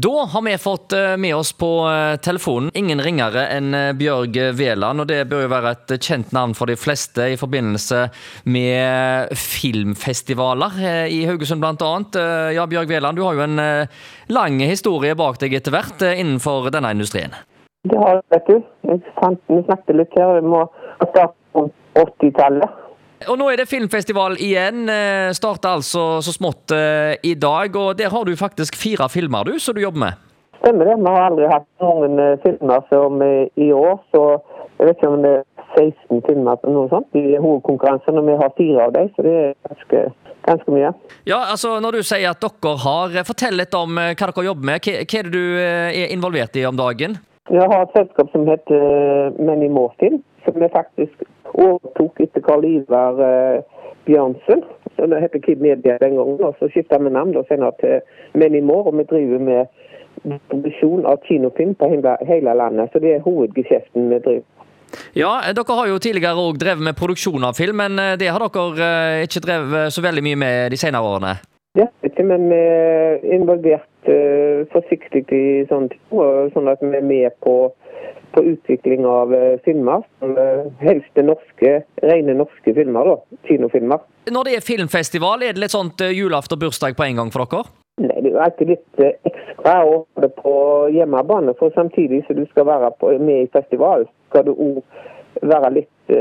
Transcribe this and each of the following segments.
Da har vi fått med oss på telefonen ingen ringere enn Bjørg Veland, og det bør jo være et kjent navn for de fleste i forbindelse med filmfestivaler i Haugesund blant annet. Ja, Bjørg Veland, du har jo en lang historie bak deg etter hvert innenfor denne industrien. Det har vet du. Vi snakket litt her, vi må starte på 80-tallet. Og nå det filmfestival igjen, starter altså så smått i dag, og der har du faktisk 4 filmer du, som du jobber med. Stemmer det, vi har aldri hatt noen filmer som i år, så jeg vet ikke om det 16 filmer eller noe sånt i hovedkonkurransen, og vi har 4 av dem, så det ganske mye. Ja, altså når du sier at dere har, fortell litt om hva dere jobber med, hva det du involvert i om dagen? Jeg har et selskap som heter Many More Film, som faktisk overtok etter Karl Ivar Bjørnsen, så det heter Kid Media den gangen, og så skiftet vi navn og senere til Many More, og vi driver med produksjon av kinofilm på hele landet, så det hovedgeskjeften vi driver. Ja, dere har jo tidligere også drevet med produksjon av film, men det har dere ikke drevet så veldig mye med de senere årene. Det er ikke, men vi er involvert forsiktig i sånn at vi er med på utvikling av filmer, helst rene norske filmer da, kinofilmer. Når det filmfestival, det litt sånt julaften og bursdag på en gang for dere? Nei, det er alltid litt ekstra å ha det på hjemmebane, for samtidig som du skal være med i festival, skal du også være litt,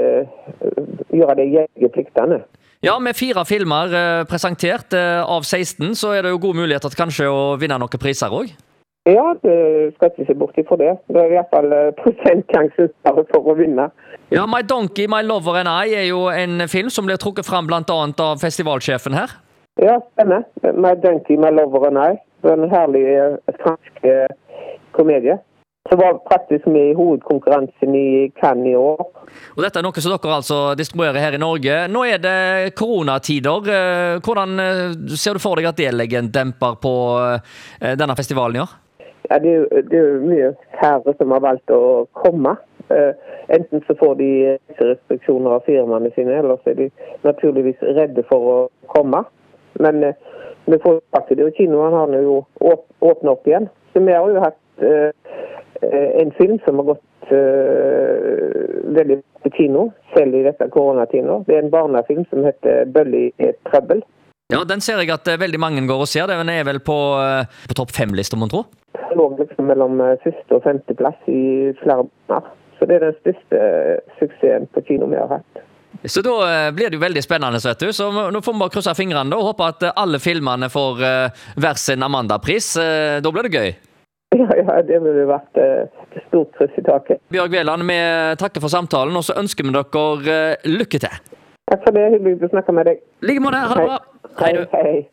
gjøre det jegerpliktene. Ja, med 4 filmer presentert av 16, så det jo god mulighet til kanskje å vinne noen priser også? Ja, det skal ikke se bort ifra det. Det i hvert fall prosentsjansen for å vinne. Ja, My Donkey, My Lover and I jo en film som blir trukket frem blant annet av festivalsjefen her. Ja, stemmer. My Donkey, My Lover and I. Det en herlig fransk komedie. Så var faktisk med i hovedkonkurransen i Cannes i år. Og dette noe som dere altså distribuerer her i Norge. Nå det koronatider. Hvordan ser du for deg at det legger en demper på denne festivalen i år? Ja, det jo mye færre som har valgt å komme. Enten så får de restriksjoner av firmaene sine, eller så de naturligvis redde for å komme. Men vi får faktisk det, og kinoen har jo åpnet opp igjen. Så vi har jo hatt en film som har gått veldig på kino, selv i dette koronatiden. Det en barnefilm som heter Bølly Trøbbel. Ja, den ser jeg at veldig mange går og ser. Den vel på topp 5-listen, må man tro? Det lå liksom mellom 1. og 5. plass i flere måneder. Så det den største suksessen på kino vi har hatt. Så da blir det jo veldig spennende, vet du. Så nå får vi bare krysse fingrene da, og håpe at alle filmene får hver sin Amanda-pris. Da blir det gøy. Ja, det ville vært et stort kryss i taket. Bjørg Veland, vi takker for samtalen, og så ønsker vi dere lykke til. Takk for det, hyggelig å snakke med deg. Like måte, ha det bra. Hei.